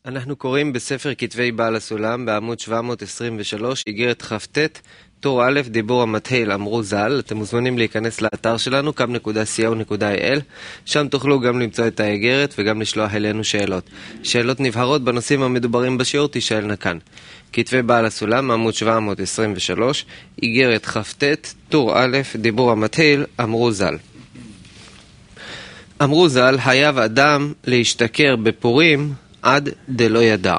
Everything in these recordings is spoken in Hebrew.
אנחנו קוראים בספר כתבי בעל הסולם בעמוד 723, איגרת כ"ט, טור א', דיבור המתהיל, אמרו ז"ל. אתם מוזמנים להיכנס לאתר שלנו, kam.co.il, שם תוכלו גם למצוא את האיגרת וגם לשלוח אלינו שאלות. שאלות נבהרות בנושאים המדוברים בשיעור תשאלנה כאן. כתבי בעל הסולם, עמוד 723, איגרת כ"ט, טור א', דיבור המתהיל, אמרו ז"ל. אמרו ז"ל, חייב אדם להשתכר בפורים עד דלא ידע.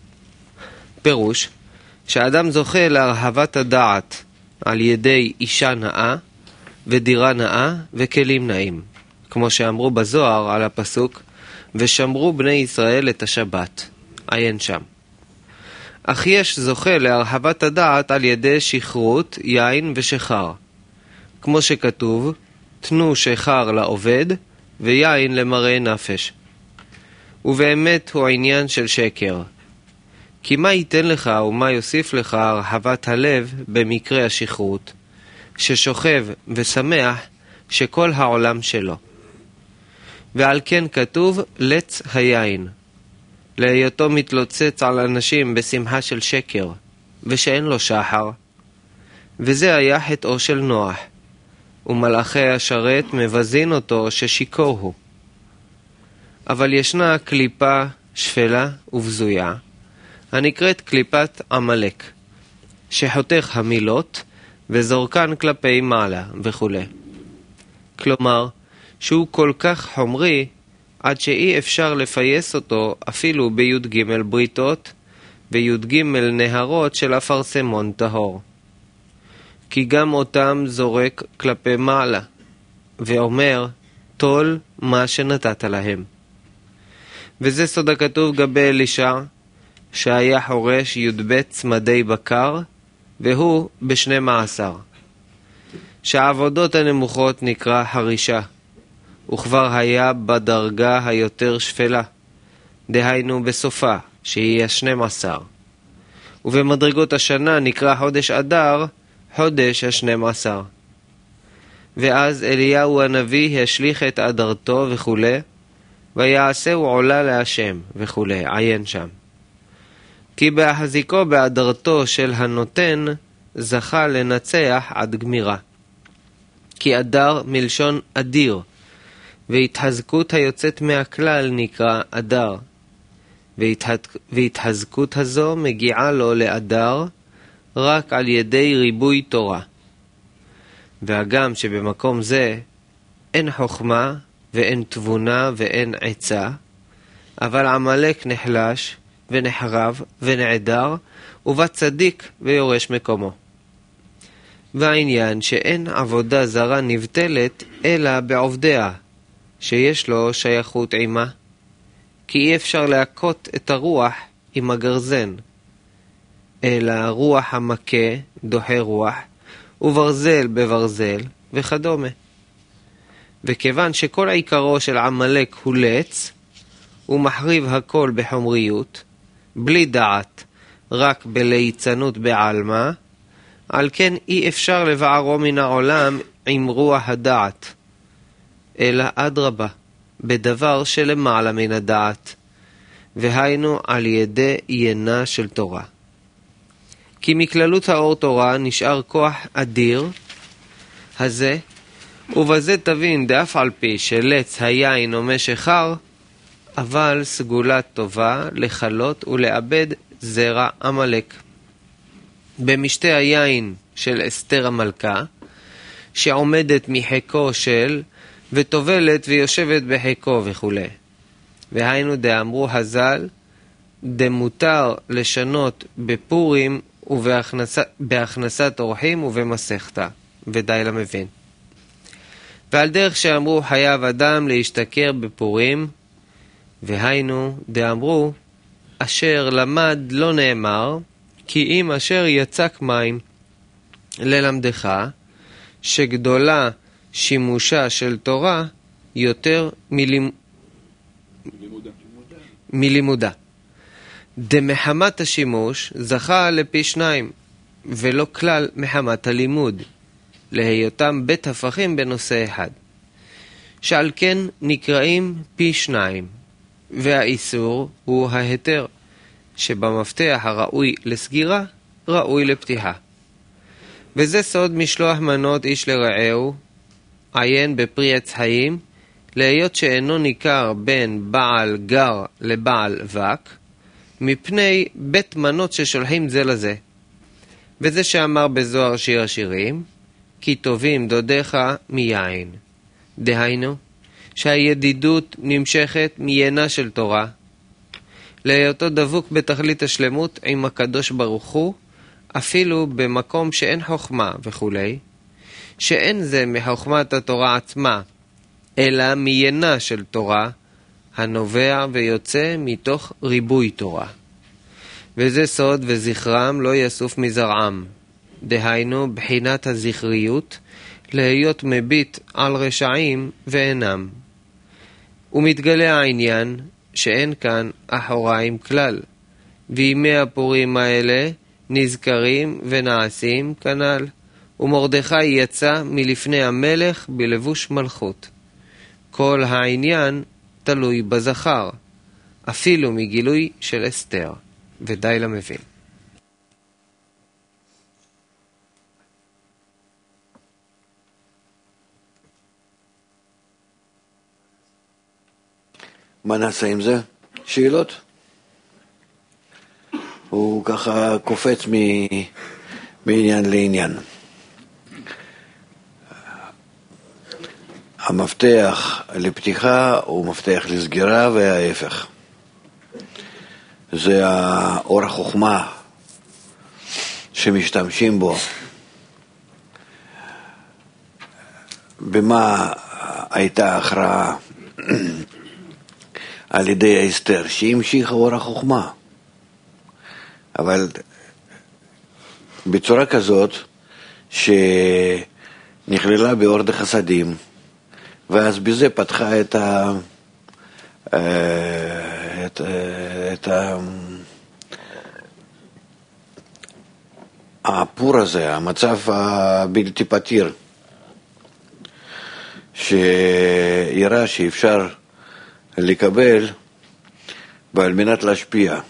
פירוש, שהאדם זוכה להרחבת הדעת על ידי אישה נאה ודירה נאה וכלים נאים, כמו שאמרו בזוהר על הפסוק, ושמרו בני ישראל את השבת, עיין שם. אך יש זוכה להרחבת הדעת על ידי שכרות, יין ושחר, כמו שכתוב, תנו שחר לעובד ויין למראה נפש. ובאמת הוא עניין של שקר. כי מה ייתן לך ומה יוסיף לך הרחבת הלב במקרה השכרות, ששוכב ושמח שכל העולם שלו. ועל כן כתוב לץ היין, להיותו מתלוצץ על אנשים בשמחה של שקר, ושאין לו שחר. וזה היה חטאו של נוח, ומלאכי השרת מבזין אותו ששיקור הוא. אבל ישנה קליפה שפלה ובזויה, הנקראת קליפת עמלק, שחותך המילות וזורקן כלפי מעלה וכו'. כלומר, שהוא כל כך חומרי, עד שאי אפשר לפייס אותו אפילו בי"ג בריתות וי"ג נהרות של אפרסמון טהור. כי גם אותם זורק כלפי מעלה, ואומר, תול מה שנתת להם. וזה סוד הכתוב גבי אלישע, שהיה חורש י"ב צמדי בקר, והוא ב12. שהעבודות הנמוכות נקרא חרישה, וכבר היה בדרגה היותר שפלה, דהיינו בסופה, שהיא 12. ובמדרגות השנה נקרא חודש אדר, חודש 12. ואז אליהו הנביא השליך את אדרתו וכו', ויעשהו עולה להשם וכו', עיין שם. כי בהחזיקו באדרתו של הנותן זכה לנצח עד גמירה. כי אדר מלשון אדיר, והתחזקות היוצאת מהכלל נקרא אדר, והתחזקות הזו מגיעה לו לאדר רק על ידי ריבוי תורה. והגם שבמקום זה אין חוכמה ואין תבונה ואין עצה, אבל עמלק נחלש ונחרב ונעדר, ובא צדיק ויורש מקומו. והעניין שאין עבודה זרה נבטלת אלא בעובדיה, שיש לו שייכות עימה. כי אי אפשר להכות את הרוח עם הגרזן, אלא רוח המכה דוחה רוח, וברזל בברזל וכדומה. וכיוון שכל עיקרו של עמלק הוא לץ, הוא מחריב הכל בחומריות, בלי דעת, רק בליצנות בעלמה, על כן אי אפשר לבערו מן העולם עם רוח הדעת, אלא אדרבה, בדבר שלמעלה מן הדעת, והיינו על ידי עיינה של תורה. כי מכללות האור תורה נשאר כוח אדיר הזה, ובזה תבין דאף על פי שלץ היין או משחר, אבל סגולה טובה לחלות ולאבד זרע עמלק. במשתה היין של אסתר המלכה, שעומדת מחיקו של וטובלת ויושבת בחיקו וכו'. והיינו דאמרו הז"ל, דמותר לשנות בפורים ובהכנסת אורחים ובמסכתה, ודי למבין. ועל דרך שאמרו חייב אדם להשתכר בפורים, והיינו דאמרו אשר למד לא נאמר, כי אם אשר יצק מים ללמדך, שגדולה שימושה של תורה יותר מלימודה. דמחמת השימוש זכה לפי 2, ולא כלל מחמת הלימוד, להיותם בית הפכים בנושא אחד. שעל כן נקראים פי 2, והאיסור הוא ההיתר, שבמפתח הראוי לסגירה, ראוי לפתיחה. וזה סוד משלוח מנות איש לרעהו, עיין בפרי עץ חיים, להיות שאינו ניכר בין בעל גר לבעל וק, מפני בית מנות ששולחים זה לזה. וזה שאמר בזוהר שיר השירים, כי טובים דודיך מיין. דהיינו, שהידידות נמשכת מיינה של תורה, להיותו דבוק בתכלית השלמות עם הקדוש ברוך הוא, אפילו במקום שאין חוכמה וכו', שאין זה מחוכמת התורה עצמה, אלא מיינה של תורה, הנובע ויוצא מתוך ריבוי תורה. וזה סוד וזכרם לא יסוף מזרעם, דהיינו בחינת הזכריות, להיות מביט על רשעים ואינם. ומתגלה העניין שאין כאן אחוריים כלל, וימי הפורים האלה נזכרים ונעשים כנ"ל, ומרדכי יצא מלפני המלך בלבוש מלכות. כל העניין תלוי בזכר, אפילו מגילוי של אסתר, ודי למבין. מה נעשה עם זה? שאלות? הוא ככה קופץ מעניין לעניין. המפתח לפתיחה הוא מפתח לסגירה וההפך. זה האור החוכמה שמשתמשים בו. במה הייתה הכרעה? על ידי אסתר, שהמשיך אור החוכמה. אבל בצורה כזאת שנכללה באור דחסדים, ואז בזה פתחה את הפור הזה, המצב הבלתי פתיר, שיראה שאפשר לקבל ועל מנת להשפיע,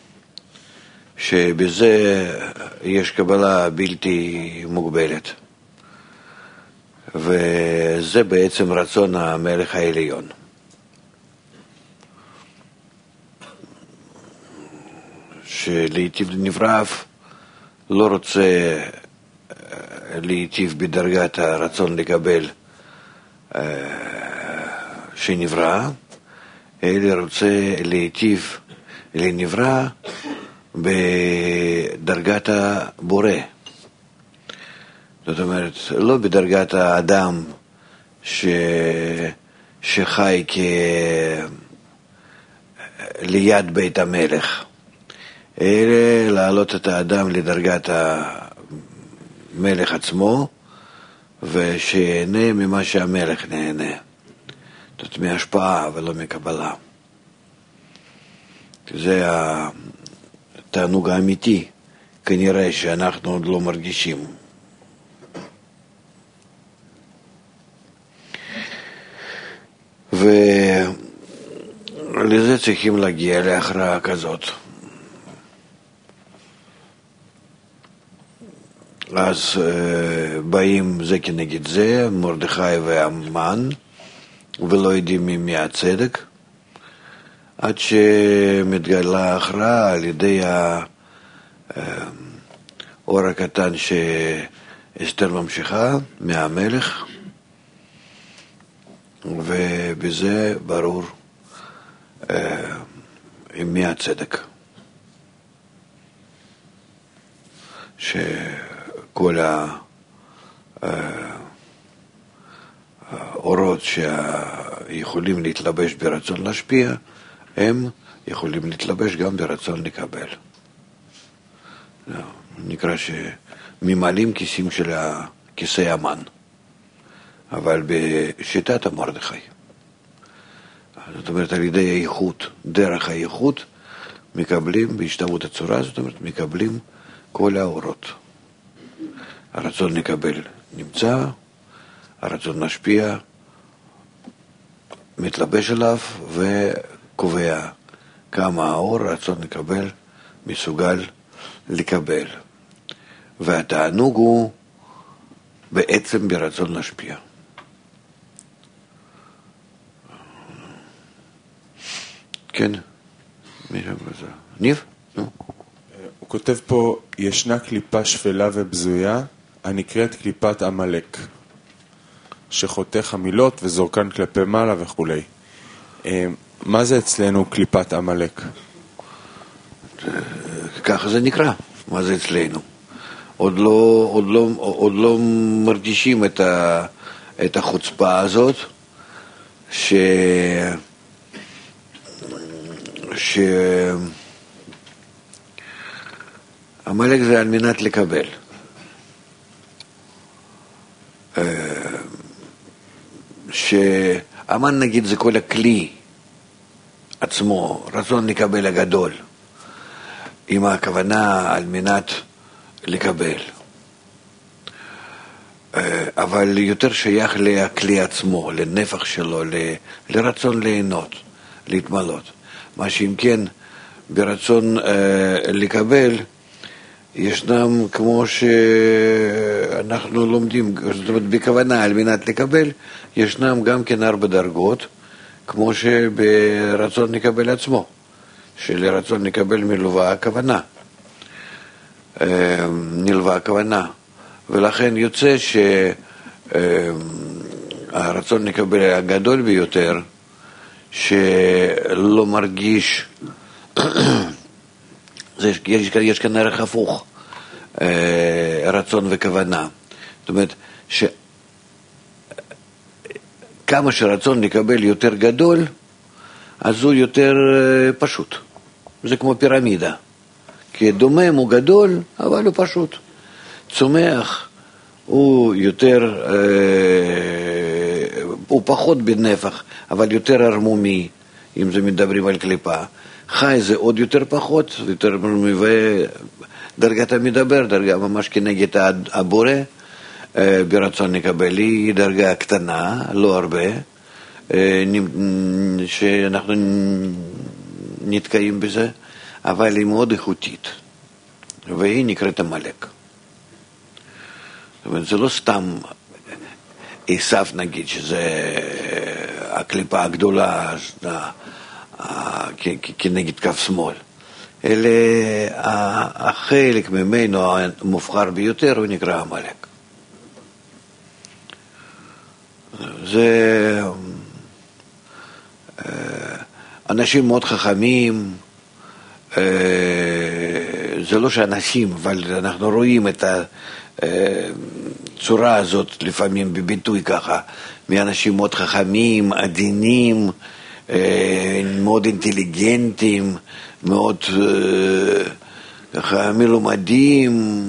שבזה יש קבלה בלתי מוגבלת, וזה בעצם רצון המלך העליון. שלעיתיב נברא לא רוצה לעיתיב בדרגת הרצון לקבל שנברא, אלא רוצה לעיתיב לנברא בדרגת הבורא. זאת אומרת, לא בדרגת האדם שחי ליד בית המלך, אלא להעלות את האדם לדרגת המלך עצמו, ושיהנה ממה שהמלך נהנה. זאת מהשפעה ולא מקבלה. זה התענוג האמיתי, כנראה שאנחנו עוד לא מרגישים. ולזה צריכים להגיע להכרעה כזאת. אז באים זה כנגד זה, מרדכי והמן, ולא יודעים מי הצדק, עד שמתגלה הכרעה על ידי האור הקטן שאסתר ממשיכה מהמלך, ובזה ברור עם מי הצדק. שכל האורות שיכולים להתלבש ברצון להשפיע, הם יכולים להתלבש גם ברצון לקבל. נקרא שממלאים כיסים של כיסא המן, אבל בשיטת המרדכי. זאת אומרת, על ידי האיכות, דרך האיכות, מקבלים בהשתוות הצורה, זאת אומרת, מקבלים כל האורות. הרצון לקבל נמצא, הרצון להשפיע מתלבש עליו, קובע כמה האור רצון לקבל מסוגל לקבל. והתענוג הוא בעצם ברצון להשפיע. כן, ניב? הוא כותב פה, ישנה קליפה שפלה ובזויה, הנקראת קליפת עמלק, שחותך המילות וזורקן כלפי מעלה וכו'. מה זה אצלנו קליפת עמלק? ככה זה נקרא, מה זה אצלנו. עוד לא מרגישים את החוצפה הזאת, עמלק זה על מנת לקבל. שהמן נגיד זה כל הכלי עצמו, רצון לקבל הגדול, עם הכוונה על מנת לקבל. אבל יותר שייך לכלי עצמו, לנפח שלו, לרצון ליהנות, להתמלות. מה שאם כן, ברצון לקבל, ישנם, כמו שאנחנו לומדים, זאת אומרת, בכוונה על מנת לקבל, ישנם גם כן 4 דרגות, כמו שברצון לקבל עצמו, שלרצון לקבל מלווה הכוונה, נלווה הכוונה, ולכן יוצא שהרצון לקבל הגדול ביותר, שלא מרגיש, יש כאן ערך הפוך, רצון וכוונה. זאת אומרת, כמה שרצון לקבל יותר גדול, אז הוא יותר פשוט. זה כמו פירמידה. כי דומם הוא גדול, אבל הוא פשוט. צומח הוא יותר, הוא פחות בנפח, אבל יותר הרמומי, אם זה מדברים על קליפה. חי זה עוד יותר פחות, יותר דרגת המדבר, דרגה ממש כנגד הבורא, ברצון לקבל, היא דרגה קטנה, לא הרבה, שאנחנו נתקעים בזה, אבל היא מאוד איכותית, והיא נקראת עמלק. זאת אומרת, זה לא סתם עשיו נגיד, שזה הקליפה הגדולה, כנגד כף שמאל, אלא החלק ממנו המובחר ביותר הוא נקרא עמלק. זה אנשים מאוד חכמים, זה לא שאנשים, אבל אנחנו רואים את הצורה הזאת לפעמים בביטוי ככה, מאנשים מאוד חכמים, עדינים, מאוד אינטליגנטים, מאוד ככה מלומדים,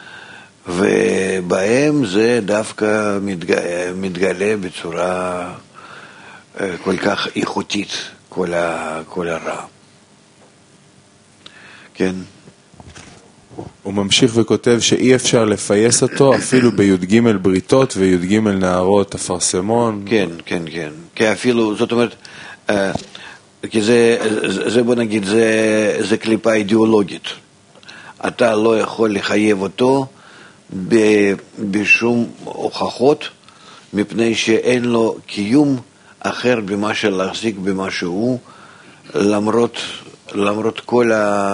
ובהם זה דווקא מתגלה בצורה כל כך איכותית, כל הרע. כן. הוא ממשיך וכותב שאי אפשר לפייס אותו אפילו בי"ג בריתות וי"ג נערות אפרסמון. כן, כן, כן. כי אפילו, זאת אומרת, כי זה בוא נגיד, זה קליפה אידיאולוגית. אתה לא יכול לחייב אותו בשום הוכחות, מפני שאין לו קיום אחר במה של להחזיק במה שהוא, למרות כל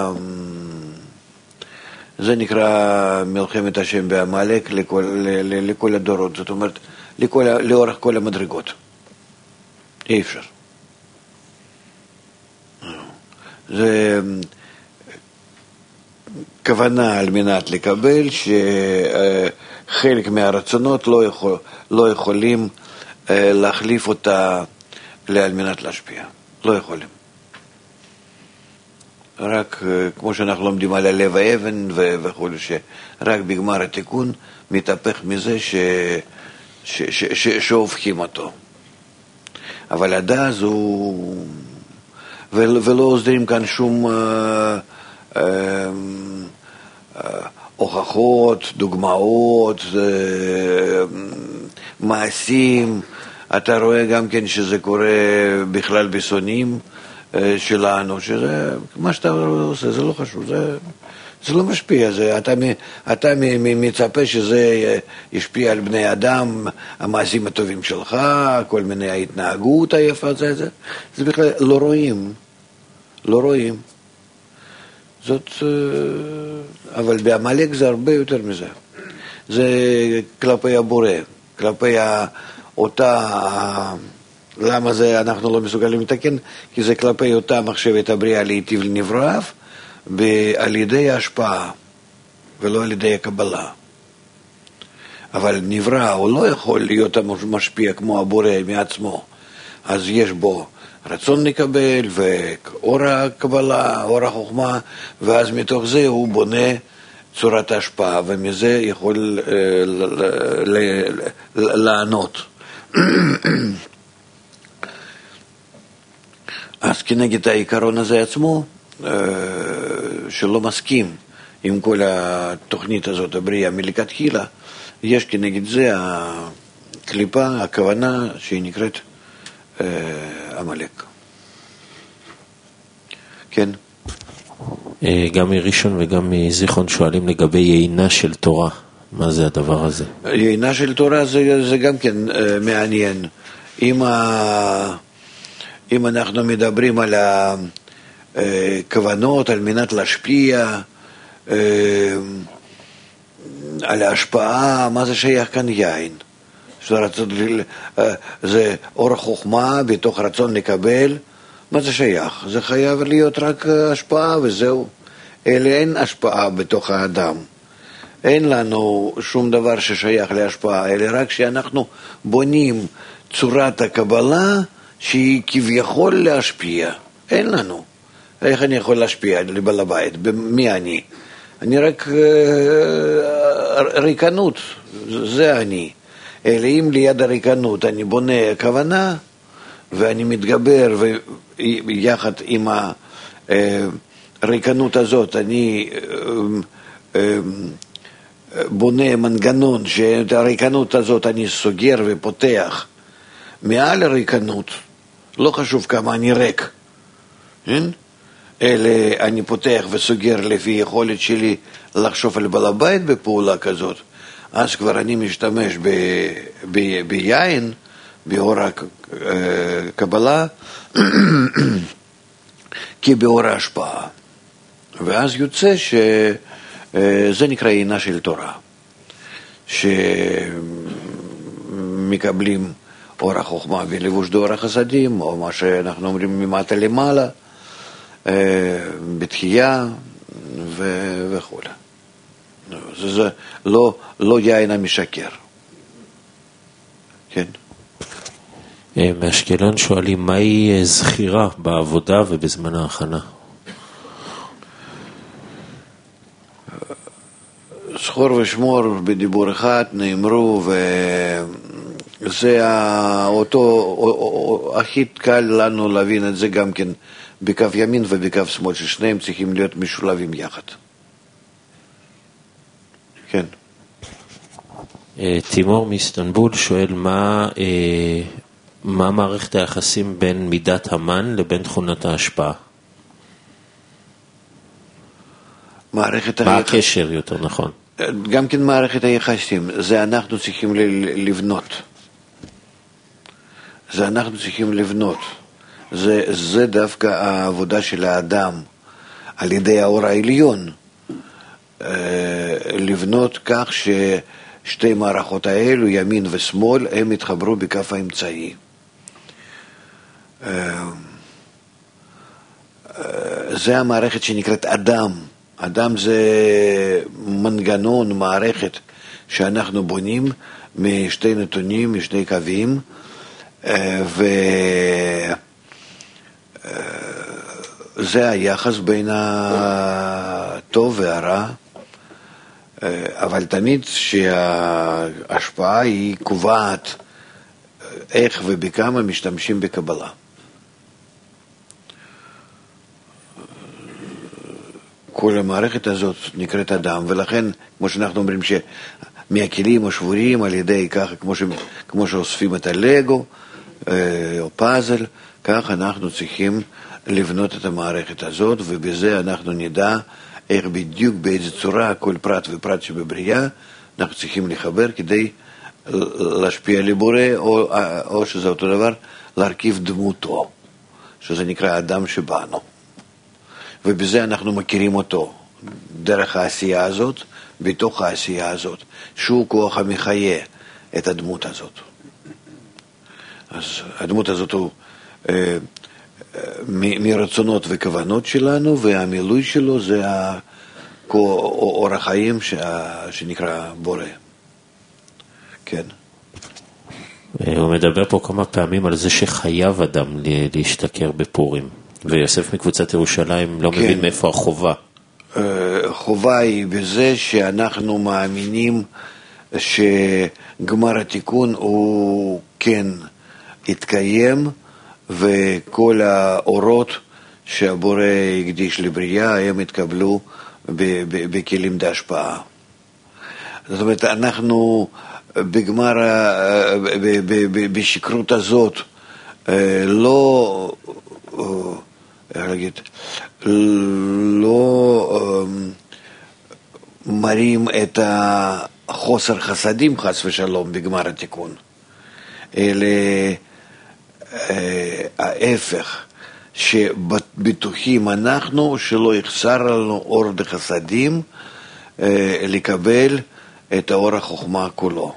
זה נקרא מלחמת השם בעמלק לכל הדורות, זאת אומרת, לאורך כל המדרגות. אי אפשר. זה כוונה על מנת לקבל שחלק מהרצונות לא יכולים להחליף אותה על מנת להשפיע. לא יכולים. רק כמו שאנחנו לומדים על הלב האבן וכו', שרק בגמר התיקון מתהפך מזה שהופכים אותו. אבל עד אז הוא... ולא עוזרים כאן שום הוכחות, דוגמאות, מעשים. אתה רואה גם כן שזה קורה בכלל בסונים, שלנו, שזה, מה שאתה עושה, זה לא חשוב, זה לא משפיע, אתה מצפה שזה ישפיע על בני אדם, המעשים הטובים שלך, כל מיני ההתנהגות היפה, זה בכלל לא רואים. זאת, אבל בעמלק זה הרבה יותר מזה. זה כלפי הבורא, כלפי אותה, למה זה אנחנו לא מסוגלים לתקן? כי זה כלפי אותה מחשבת הבריאה להיטיב לנבראיו, על ידי ההשפעה, ולא על ידי הקבלה. אבל נברא, הוא לא יכול להיות משפיע כמו הבורא מעצמו. אז יש בו רצון לקבל, ואור הקבלה, אור החוכמה, ואז מתוך זה הוא בונה צורת ההשפעה, ומזה יכול לענות. אז כנגד העיקרון הזה עצמו, שלא מסכים עם כל התוכנית הזאת, הבריאה מלכתחילה, יש כנגד זה הקליפה, הכוונה שהיא נקראת עמלק. כן? גם מראשון וגם מזיכרון שואלים לגבי יינה של תורה. מה זה הדבר הזה? יינה של תורה זה גם כן מעניין. אם אנחנו מדברים על הכוונות על מנת להשפיע, על ההשפעה, מה זה שייך כאן יין? זה אור החוכמה בתוך רצון לקבל, מה זה שייך? זה חייב להיות רק השפעה וזהו. אלה אין השפעה בתוך האדם. אין לנו שום דבר ששייך להשפעה, אלא רק שאנחנו בונים צורת הקבלה שהיא כביכול להשפיע. אין לנו. איך אני יכול להשפיע לבעל הבית? מי אני? אני רק ריקנות, זה אני. אלא אם ליד הריקנות אני בונה כוונה, ואני מתגבר, ויחד עם הריקנות הזאת אני בונה מנגנון שאת הריקנות הזאת אני סוגר ופותח מעל הריקנות, לא חשוב כמה אני ריק, אלא אני פותח וסוגר לפי יכולת שלי לחשוב על בעל הבית בפעולה כזאת, אז כבר אני משתמש ביין, באור הקבלה, כבאור ההשפעה. ואז יוצא שזה נקרא יינה של תורה, שמקבלים אור החוכמה ולבוש דאור החסדים, או מה שאנחנו אומרים ממטה למעלה, בתחייה וכו'. זה לא יין המשקר. כן. מאשקלון שואלים, מהי זכירה בעבודה ובזמן ההכנה? זכור ושמור בדיבור אחד נאמרו, וזה אותו, הכי קל לנו להבין את זה גם כן בקו ימין ובקו שמאל, ששניהם צריכים להיות משולבים יחד. כן. תימור מאיסטנבול שואל, מה מערכת היחסים בין מידת המן לבין תכונת ההשפעה? מה הקשר יותר נכון? גם כן מערכת היחסים, זה אנחנו צריכים לבנות. זה דווקא העבודה של האדם על ידי האור העליון, לבנות כך ששתי מערכות האלו, ימין ושמאל, הם יתחברו בכף האמצעי. זה המערכת שנקראת אדם. אדם זה מנגנון, מערכת שאנחנו בונים משתי נתונים, משני קווים, וזה היחס בין הטוב והרע, אבל תמיד שההשפעה היא קובעת איך ובכמה משתמשים בקבלה. כל המערכת הזאת נקראת אדם, ולכן, כמו שאנחנו אומרים, שמהכלים השבורים על ידי ככה, כמו שאוספים את הלגו או פאזל, כך אנחנו צריכים לבנות את המערכת הזאת, ובזה אנחנו נדע איך בדיוק, באיזה צורה, כל פרט ופרט שבבריאה, אנחנו צריכים לחבר כדי להשפיע לבורא, או שזה אותו דבר, להרכיב דמותו, שזה נקרא האדם שבאנו. ובזה אנחנו מכירים אותו, דרך העשייה הזאת, בתוך העשייה הזאת, שהוא כוח המחיה את הדמות הזאת. אז הדמות הזאת הוא מרצונות וכוונות שלנו, והמילוי שלו זה אורח חיים שנקרא בורא. כן. הוא מדבר פה כמה פעמים על זה שחייב אדם להשתכר בפורים, ויוסף מקבוצת ירושלים לא מבין מאיפה החובה. חובה היא בזה שאנחנו מאמינים שגמר התיקון הוא כן יתקיים, וכל האורות שהבורא הקדיש לבריאה הם התקבלו בכלים דהשפעה. זאת אומרת, אנחנו בגמר, בשקרות הזאת, לא, איך להגיד, לא מראים את החוסר חסדים חס ושלום בגמר התיקון, אלא ההפך, שבטוחים אנחנו שלא יחסר לנו אור דחסדים לקבל את האור החוכמה כולו.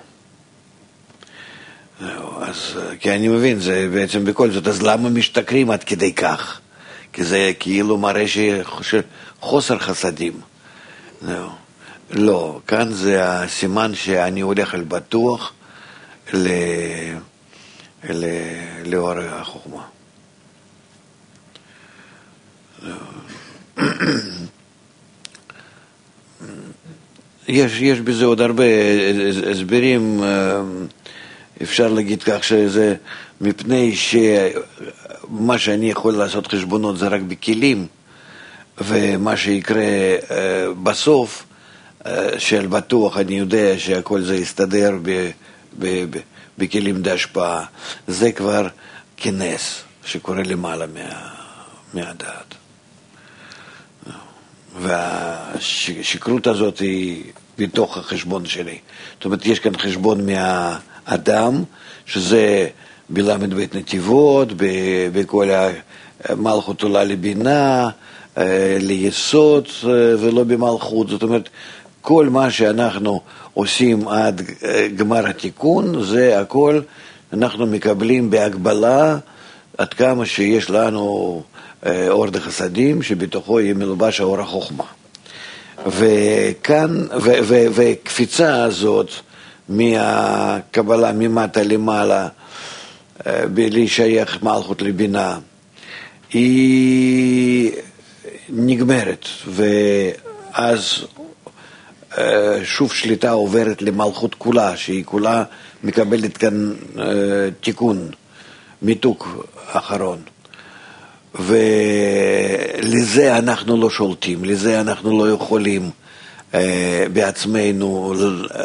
אז, כי אני מבין, זה בעצם בכל זאת, אז למה משתכרים עד כדי כך? כי זה כאילו מראה שחוסר חסדים. לא, כאן זה הסימן שאני הולך על בטוח לאור החוכמה. יש בזה עוד הרבה הסברים, אפשר להגיד כך שזה מפני שמה שאני יכול לעשות חשבונות זה רק בכלים, ומה שיקרה בסוף של בטוח אני יודע שהכל זה יסתדר בכלים דהשפעה, זה כבר כנס שקורה למעלה מהדעת. והשקרות הזאת היא בתוך החשבון שלי. זאת אומרת, יש כאן חשבון מהאדם, שזה בלמד בית נתיבות, בכל המלכות עולה לבינה, ליסוד ולא במלכות. זאת אומרת, כל מה שאנחנו עושים עד גמר התיקון, זה הכל אנחנו מקבלים בהגבלה עד כמה שיש לנו אור דחסדים, שבתוכו יהיה מלובש האור החוכמה. וכאן, וקפיצה הזאת מהקבלה ממטה למעלה, בלי שייך מלכות לבינה, היא נגמרת, ואז שוב שליטה עוברת למלכות כולה, שהיא כולה מקבלת כאן תיקון, מיתוק אחרון. ולזה אנחנו לא שולטים, לזה אנחנו לא יכולים בעצמנו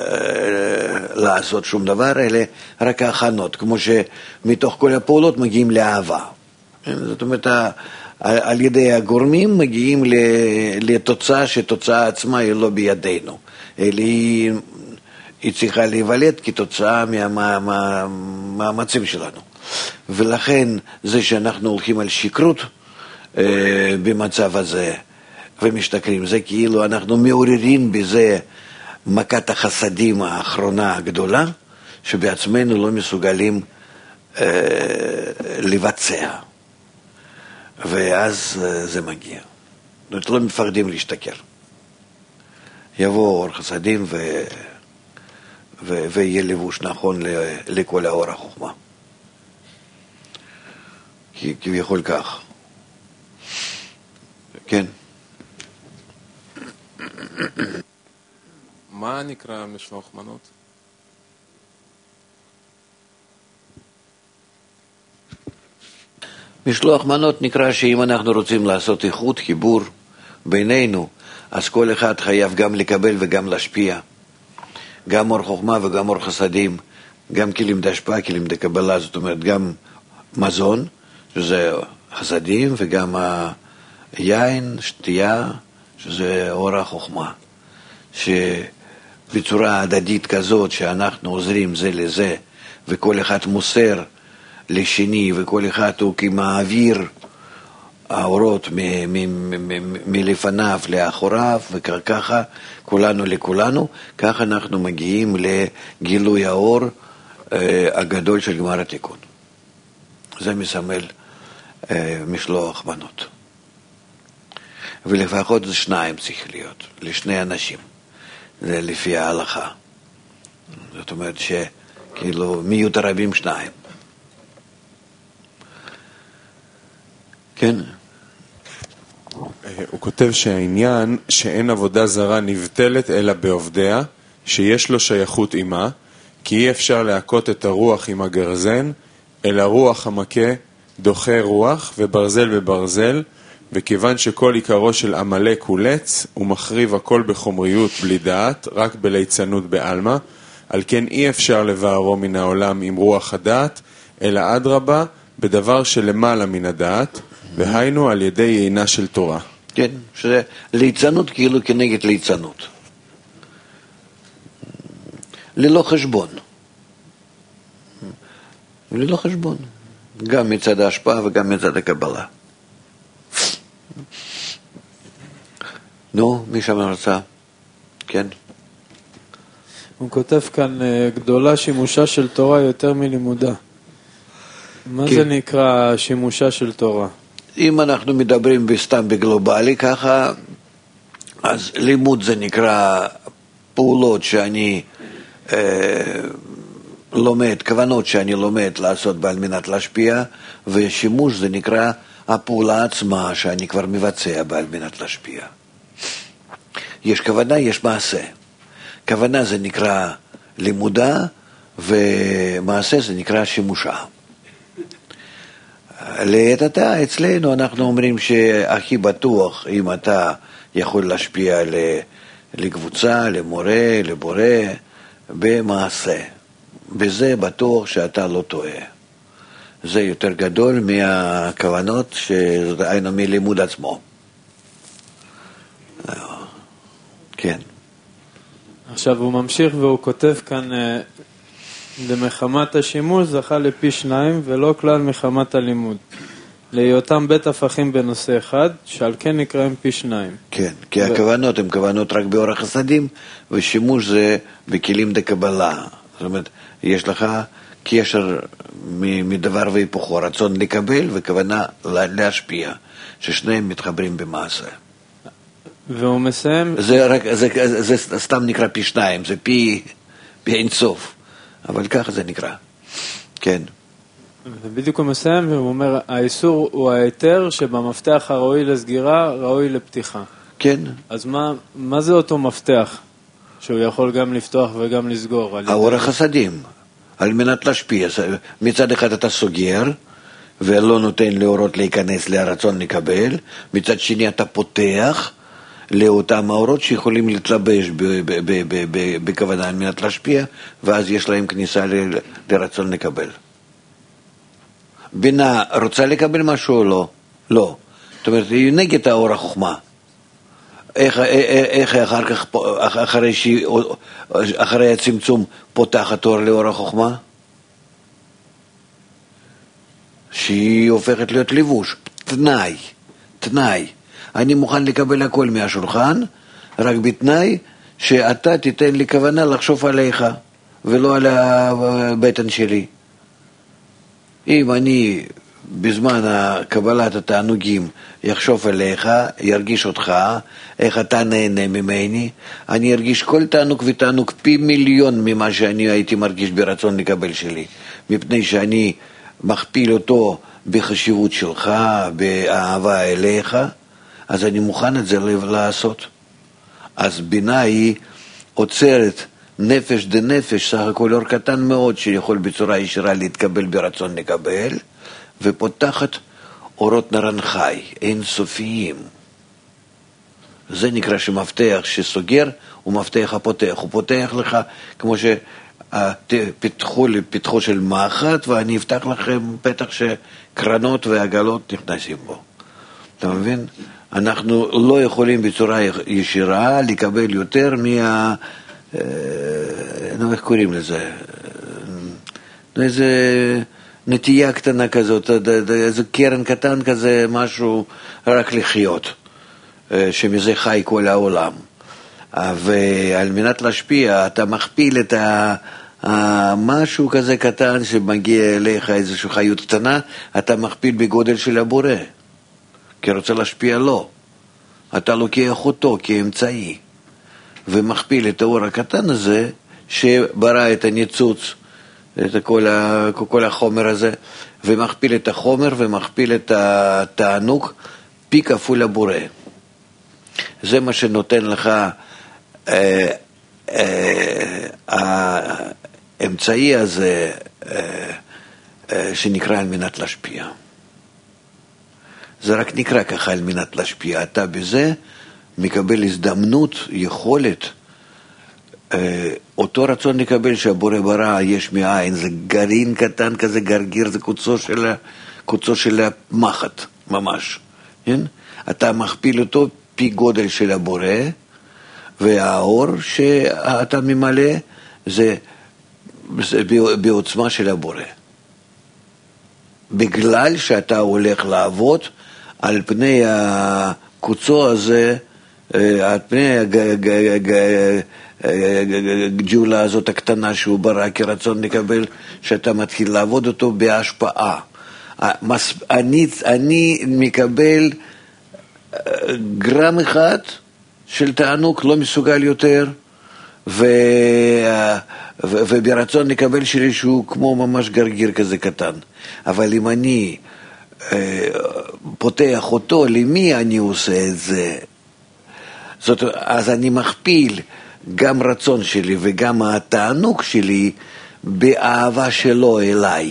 לעשות שום דבר, אלא רק ההכנות, כמו שמתוך כל הפעולות מגיעים לאהבה. זאת אומרת, על ידי הגורמים מגיעים לתוצאה שתוצאה עצמה היא לא בידינו, אלא היא צריכה להיוולד כתוצאה מהמאמצים שלנו. ולכן זה שאנחנו הולכים על שקרות במצב הזה ומשתכרים, זה כאילו אנחנו מעוררים בזה מכת החסדים האחרונה הגדולה, שבעצמנו לא מסוגלים לבצע. ואז זה מגיע. זאת אומרת, לא מפחדים להשתכר. יבוא אור חסדים ויהיה לבוש נכון לכל האור החוכמה. כביכול כך. כן. מה נקרא משלוח מנות? משלוח מנות נקרא שאם אנחנו רוצים לעשות איחוד, חיבור בינינו, אז כל אחד חייב גם לקבל וגם להשפיע. גם אור חוכמה וגם אור חסדים, גם כלים דהשפעה, כלים דקבלה, זאת אומרת גם מזון, שזה חסדים וגם היין, שתייה, שזה אור החוכמה. שבצורה הדדית כזאת שאנחנו עוזרים זה לזה, וכל אחד מוסר לשני, וכל אחד הוא כמעביר האורות מלפניו לאחוריו, וככה כולנו לכולנו, ככה אנחנו מגיעים לגילוי האור הגדול של גמר התיקון. זה מסמל משלוח מנות. ולפחות זה שניים צריך להיות, לשני אנשים, זה לפי ההלכה. זאת אומרת שכאילו מיותרבים שניים. כן? הוא כותב שהעניין שאין עבודה זרה נבטלת אלא בעובדיה, שיש לו שייכות עמה, כי אי אפשר להכות את הרוח עם הגרזן, אלא רוח המכה דוחה רוח וברזל בברזל, וכיוון שכל עיקרו של עמלק הוא לץ, הוא מחריב הכל בחומריות בלי דעת, רק בליצנות בעלמא, על כן אי אפשר לבערו מן העולם עם רוח הדעת, אלא אדרבה בדבר שלמעלה מן הדעת, והיינו על ידי עינה של תורה. כן, שזה ליצנות כאילו כנגד ליצנות. ללא חשבון. ללא חשבון. גם מצד ההשפעה וגם מצד הקבלה. נו, מי שם הרצאה? כן. הוא כותב כאן, גדולה שימושה של תורה יותר מלימודה. מה זה נקרא שימושה של תורה? אם אנחנו מדברים סתם בגלובלי ככה, אז לימוד זה נקרא פעולות שאני לומד, כוונות שאני לומד לעשות בעל מנת להשפיע, ושימוש זה נקרא הפעולה עצמה שאני כבר מבצע בעל מנת להשפיע. יש כוונה, יש מעשה. כוונה זה נקרא לימודה, ומעשה זה נקרא שימושה. לעת עתה, אצלנו אנחנו אומרים שהכי בטוח אם אתה יכול להשפיע לקבוצה, למורה, לבורא, במעשה. בזה בטוח שאתה לא טועה. זה יותר גדול מהכוונות שהיינו מלימוד עצמו. כן. עכשיו הוא ממשיך והוא כותב כאן, למחמת השימוש זכה לפי 2 ולא כלל מחמת הלימוד. להיותם בית הפכים בנושא אחד, שעל כן נקראים פי 2. כן, כי הכוונות הן כוונות רק באור החסדים, ושימוש זה בכלים דקבלה. זאת אומרת, יש לך קשר מדבר והיפוכו, רצון לקבל וכוונה להשפיע, ששניהם מתחברים במעשה. והוא מסיים... זה סתם נקרא פי 2, זה פי אינסוף, אבל ככה זה נקרא. כן. ובדיוק הוא מסיים והוא אומר, האיסור הוא ההיתר שבמפתח הראוי לסגירה, ראוי לפתיחה. כן. אז מה זה אותו מפתח? שהוא יכול גם לפתוח וגם לסגור? האור החסדים, על מנת להשפיע. מצד אחד אתה סוגר, ולא נותן לאורות להיכנס לרצון לקבל, מצד שני אתה פותח לאותם האורות שיכולים להתלבש בכוונה על מנת להשפיע, ואז יש להם כניסה לרצון לקבל. בינה רוצה לקבל משהו או לא? לא. זאת אומרת, היא נגד האור החוכמה. איך אחר כך, אחרי הצמצום פותחת אור לאור החוכמה? שהיא הופכת להיות לבוש, תנאי. אני מוכן לקבל הכל מהשולחן, רק בתנאי שאתה תיתן לי כוונה לחשוב עליך, ולא על הבטן שלי. אם אני בזמן קבלת התענוגים יחשוב עליך, ירגיש אותך, איך אתה נהנה ממני, אני ארגיש כל תענוג ותענוג פי מיליון ממה שאני הייתי מרגיש ברצון לקבל שלי, מפני שאני מכפיל אותו בחשיבות שלך, באהבה אליך, אז אני מוכן את זה לעשות. אז בינה היא עוצרת נפש דנפש, סך הכל אור קטן מאוד שיכול בצורה ישירה להתקבל ברצון לקבל, ופותחת אורות נרן חי, אינסופיים. זה נקרא שמפתח שסוגר הוא מפתח הפותח. הוא פותח לך כמו פתחו לפתחו של מאחת, ואני אפתח לכם פתח שקרנות ועגלות נכנסים בו. אתה מבין? אנחנו לא יכולים בצורה ישירה לקבל יותר איך קוראים לזה? איזה נטייה קטנה כזאת, איזה קרן קטן כזה, משהו רק לחיות, שמזה חי כל העולם. ועל מנת להשפיע, אתה מכפיל את משהו כזה קטן שמגיע אליך איזושהי חיות קטנה, אתה מכפיל בגודל של הבורא, כי רוצה להשפיע לו. אתה לוקח אותו כאמצעי, ומכפיל את האור הקטן הזה, שברא את הניצוץ, את כל החומר הזה, ומכפיל את החומר ומכפיל את התענוג, פי כפול הבורא. זה מה שנותן לך האמצעי הזה שנקרא על מנת להשפיע. זה רק נקרא ככה על מנת להשפיע. אתה בזה מקבל הזדמנות, יכולת, אותו רצון לקבל שהבורא ברא יש מאין, זה גרעין קטן כזה, גרגיר, זה קוצו של המחט, ממש. כן? אתה מכפיל אותו פי גודל של הבורא, והאור שאתה ממלא זה בעוצמה של הבורא. בגלל שאתה הולך לעבוד על פני הקוצו הזה, על פני הג'ולה הזאת הקטנה שהוא ברא כרצון לקבל, שאתה מתחיל לעבוד אותו בהשפעה. אני מקבל גרם אחד של תענוג, לא מסוגל יותר, וברצון לקבל שלי שהוא כמו ממש גרגיר כזה קטן. אבל אם אני פותח אותו, למי אני עושה את זה? אז אני מכפיל גם רצון שלי וגם התענוג שלי באהבה שלו אליי.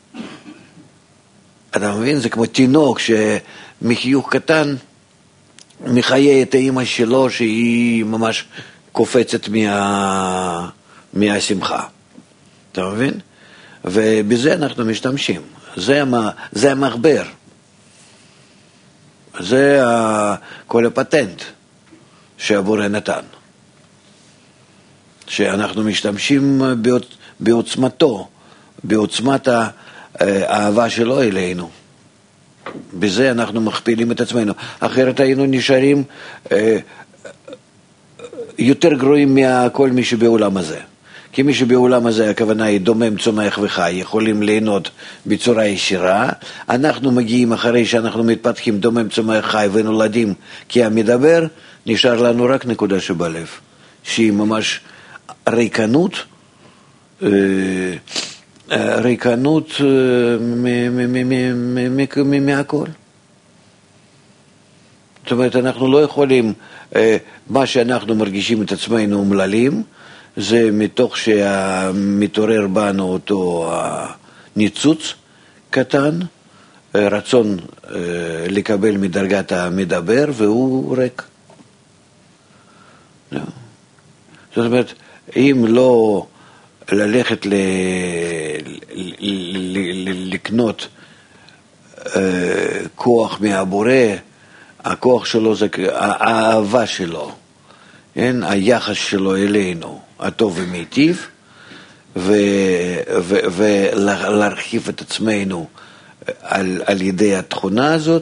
אתה מבין? זה כמו תינוק שמחיוך קטן מחיה את האמא שלו שהיא ממש קופצת מהשמחה. אתה מבין? ובזה אנחנו משתמשים. זה המחבר. זה כל הפטנט שהבורא נתן. שאנחנו משתמשים בעוצמתו, בעוצמת האהבה שלו אלינו. בזה אנחנו מכפילים את עצמנו. אחרת היינו נשארים יותר גרועים מכל מי שבעולם הזה. כי מי שבעולם הזה, הכוונה היא דומם, צומח וחי, יכולים ליהנות בצורה ישירה. אנחנו מגיעים אחרי שאנחנו מתפתחים דומם, צומח, חי ונולדים כי המדבר, נשאר לנו רק נקודה שבלב, שהיא ממש ריקנות, ריקנות מהכל. זאת אומרת, אנחנו לא יכולים, מה שאנחנו מרגישים את עצמנו אומללים, זה מתוך שמתעורר בנו אותו ניצוץ קטן, רצון לקבל מדרגת המדבר, והוא ריק. זאת אומרת, אם לא ללכת לקנות כוח מהבורא, הכוח שלו זה האהבה שלו, היחס שלו אלינו, הטוב ומיטיב, ולהרחיב את עצמנו על ידי התכונה הזאת,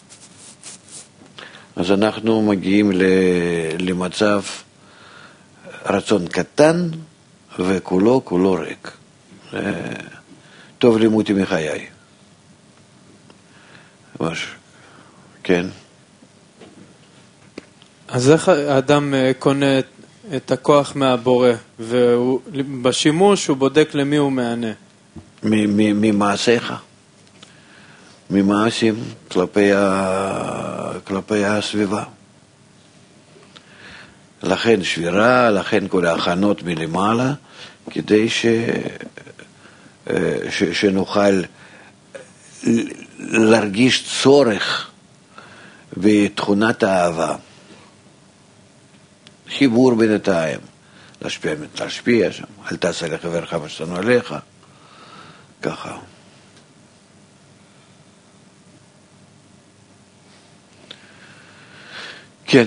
אז אנחנו מגיעים למצב רצון קטן וכולו ריק. טוב לימותי מחיי. משהו, כן. אז איך האדם קונה את הכוח מהבורא, ובשימוש הוא בודק למי הוא מענה? ממעשיך, ממעשים כלפי הסביבה. לכן שבירה, לכן כל ההכנות מלמעלה, כדי שנוכל להרגיש צורך בתכונת האהבה. חיבור בינתיים, להשפיע שם, אל תעשה לחברך מה ששנוא עליך, ככה. כן.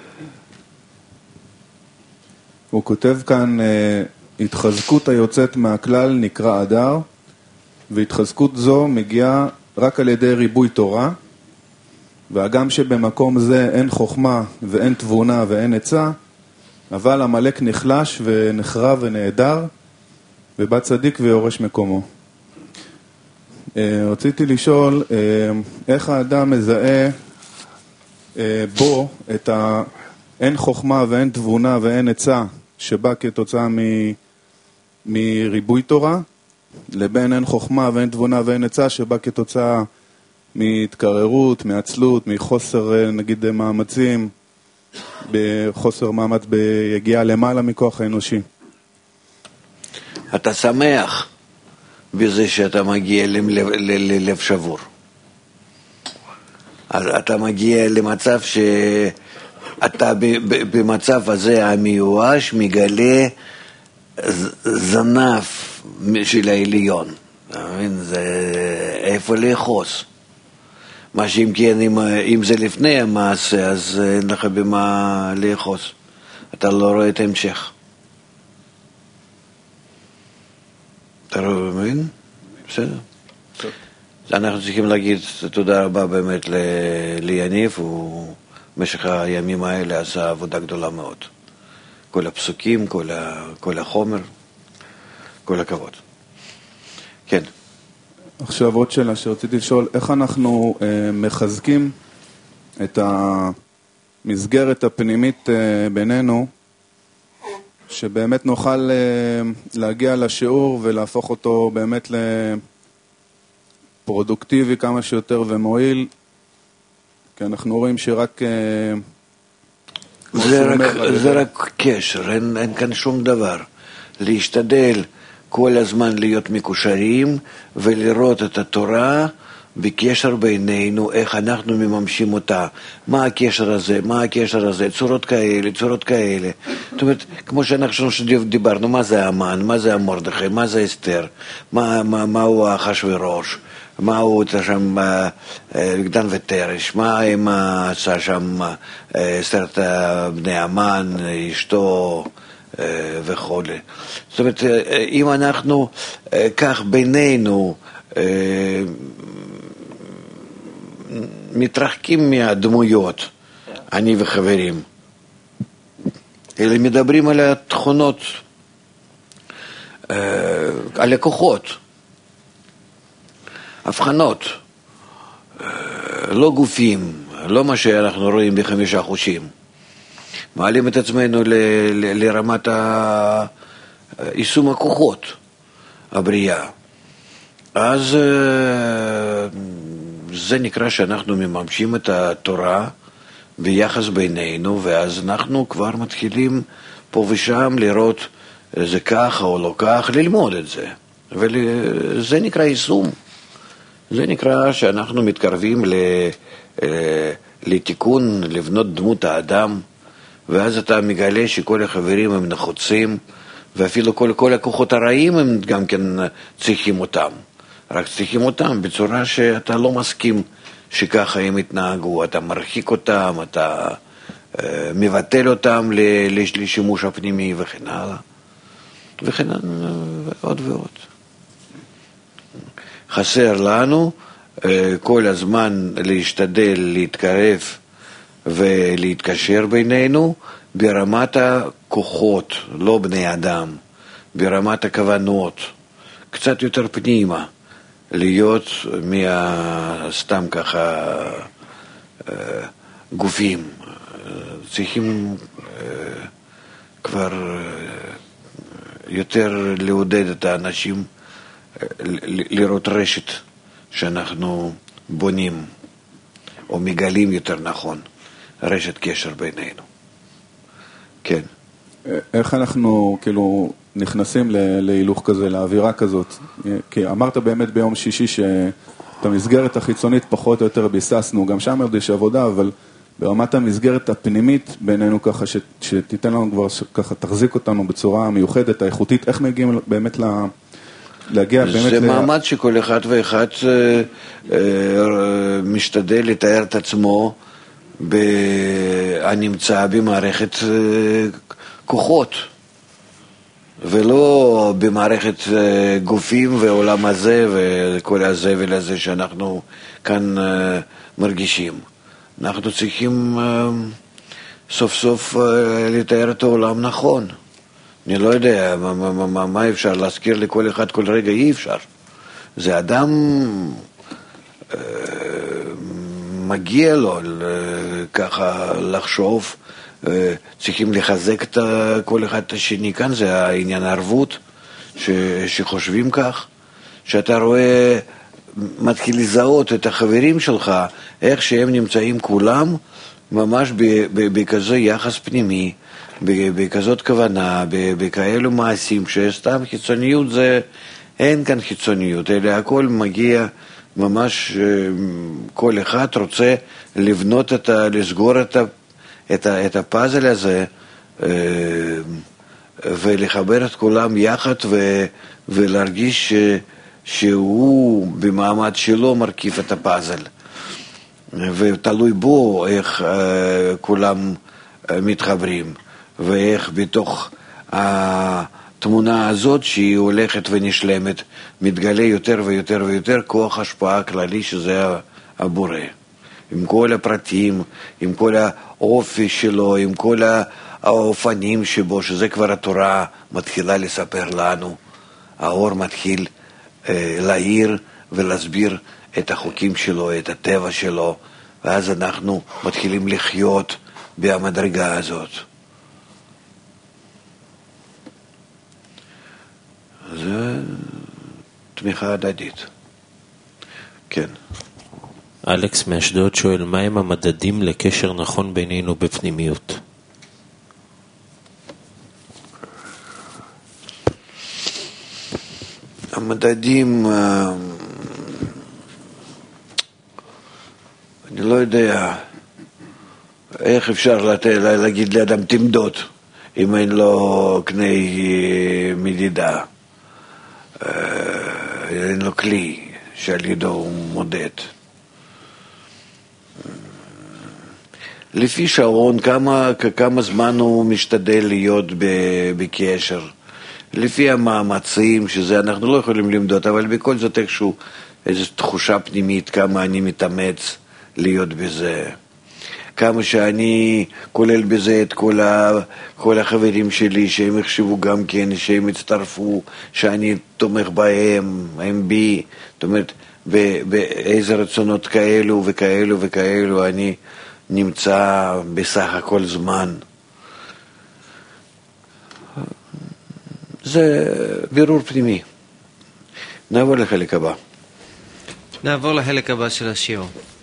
הוא כותב כאן, התחזקות היוצאת מהכלל נקרא אדר, והתחזקות זו מגיעה רק על ידי ריבוי תורה, והגם שבמקום זה אין חוכמה ואין תבונה ואין עצה, אבל המלאק נחלש ונחרב ונהדר, ובא צדיק ויורש מקומו. רציתי לשאול, איך האדם מזהה בו את אין חוכמה ואין תבונה ואין עצה, שבא כתוצאה מריבוי תורה, לבין אין חוכמה ואין תבונה ואין עצה, שבא כתוצאה מהתקררות, מעצלות, מחוסר נגיד מאמצים, בחוסר מאמץ ביגיעה למעלה מכוח האנושי. אתה שמח בזה שאתה מגיע ללב שבור. אז אתה מגיע למצב שאתה במצב הזה המיואש מגלה זנב של העליון. זה איפה לאחוז. מה שאם כן, אם זה לפני המעשה, אז אין לך במה לאחוז. אתה לא רואה את ההמשך. אתה לא מבין? בסדר. אנחנו צריכים להגיד תודה רבה באמת ליניב, הוא במשך הימים האלה עשה עבודה גדולה מאוד. כל הפסוקים, כל החומר, כל הכבוד. כן. עכשיו עוד שאלה שרציתי לשאול, איך אנחנו מחזקים את המסגרת הפנימית בינינו, שבאמת נוכל להגיע לשיעור ולהפוך אותו באמת לפרודוקטיבי כמה שיותר ומועיל, כי אנחנו רואים שרק... זה רק קשר, אין כאן שום דבר. להשתדל כל הזמן להיות מקושרים ולראות את התורה בקשר בינינו, איך אנחנו מממשים אותה, מה הקשר הזה, מה הקשר הזה, צורות כאלה, צורות כאלה. זאת אומרת, כמו שאנחנו דיברנו, מה זה המן, מה זה המרדכי, מה זה אסתר, מהו אחשוורוש, מהו שם דן ותרש, מה הם עשה שם אסתר בני המן, אשתו וכל. זאת אומרת, אם אנחנו כך בינינו מתרחקים מהדמויות, אני וחברים, אלא מדברים על התכונות, על הכוחות, הבחנות, לא גופים, לא מה שאנחנו רואים בחמישה חושים. מעלים את עצמנו לרמת יישום הכוחות, הבריאה. אז זה נקרא שאנחנו מממשים את התורה ביחס בינינו, ואז אנחנו כבר מתחילים פה ושם לראות זה ככה או לא כך, ללמוד את זה. וזה נקרא יישום. זה נקרא שאנחנו מתקרבים לתיקון, לבנות דמות האדם, ואז אתה מגלה שכל החברים הם נחוצים, ואפילו כל הכוחות הרעים הם גם כן צריכים אותם. רק צריכים אותם בצורה שאתה לא מסכים שככה הם יתנהגו, אתה מרחיק אותם, אתה מבטל אותם לשימוש הפנימי וכן הלאה. וכן עוד ועוד. חסר לנו כל הזמן להשתדל, להתקרב ולהתקשר בינינו ברמת הכוחות, לא בני אדם, ברמת הכוונות, קצת יותר פנימה, להיות סתם ככה גופים. צריכים כבר יותר לעודד את האנשים לראות רשת שאנחנו בונים, או מגלים יותר נכון, רשת קשר בינינו. כן. איך אנחנו כאילו נכנסים להילוך כזה, לאווירה כזאת? כי אמרת באמת ביום שישי שאת המסגרת החיצונית פחות או יותר ביססנו, גם שם עוד יש עבודה, אבל ברמת המסגרת הפנימית בינינו ככה, שתיתן לנו כבר, ככה תחזיק אותנו בצורה מיוחדת, האיכותית, איך מגיעים באמת להגיע באמת... זה מעמד שכל אחד ואחד משתדל לתאר את עצמו הנמצא במערכת כוחות, ולא במערכת גופים ועולם הזה וכל הזבל הזה שאנחנו כאן מרגישים. אנחנו צריכים סוף סוף לתאר את העולם נכון. אני לא יודע מה אפשר להזכיר לכל אחד כל רגע, אי אפשר. זה אדם מגיע לו ככה לחשוב, צריכים לחזק את כל אחד את השני. כאן זה העניין הערבות שחושבים כך, שאתה רואה, מתחיל לזהות את החברים שלך, איך שהם נמצאים כולם, ממש בכזה יחס פנימי, בכזאת כוונה, בכאלו מעשים, שסתם חיצוניות זה, אין כאן חיצוניות, אלא הכל מגיע ממש, כל אחד רוצה לבנות לסגור את הפאזל הזה, ולחבר את כולם יחד ולהרגיש שהוא במעמד שלו מרכיב את הפאזל, ותלוי בו איך כולם מתחברים, ואיך בתוך התמונה הזאת שהיא הולכת ונשלמת מתגלה יותר ויותר ויותר כוח השפעה כללי, שזה הבורא, עם כל הפרטים, עם כל האופי שלו, עם כל האופנים שבו, שזה כבר התורה מתחילה לספר לנו. האור מתחיל להעיר ולהסביר את החוקים שלו, את הטבע שלו, ואז אנחנו מתחילים לחיות במדרגה הזאת. זה תמיכה הדדית. כן. אלכס מאשדוד שואל, מהם המדדים לקשר נכון בינינו בפנימיות? המדדים, אני לא יודע איך אפשר להגיד לאדם תמדוד אם אין לו קני מדידה, אין לו כלי שעל ידו הוא מודד. לפי שעון כמה זמן הוא משתדל להיות בקשר, לפי המאמצים, שזה אנחנו לא יכולים למדוד, אבל בכל זאת איכשהו איזו תחושה פנימית, כמה אני מתאמץ להיות בזה, כמה שאני כולל בזה את כל החברים שלי, שהם יחשבו גם כן, שהם יצטרפו, שאני תומך בהם, הם בי, זאת אומרת, באיזה רצונות כאלו וכאלו וכאלו אני נמצא בסך הכל זמן. זה בירור פנימי. נעבור לחלק הבא. נעבור לחלק הבא של השיעור.